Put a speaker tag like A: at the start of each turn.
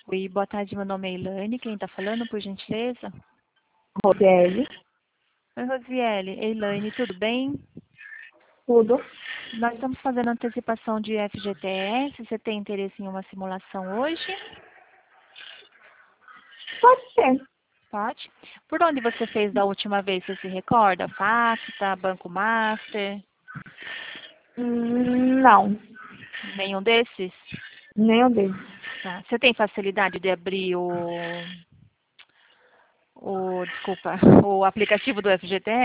A: Oi, boa tarde, meu nome é Elaine. Quem está falando, por gentileza?
B: Rosiele,
A: Oi, Rosiele. Elaine, tudo bem?
B: tudo.
A: Nós estamos fazendo antecipação de FGTS. Você tem interesse em uma simulação hoje?
B: Pode ser.
A: Pode. Por onde você fez da última vez? Você se recorda? Facta, Banco Master?
B: Não,
A: Nenhum desses?
B: nenhum deles.
A: Tá. Você tem facilidade de abrir desculpa, o aplicativo do FGTS?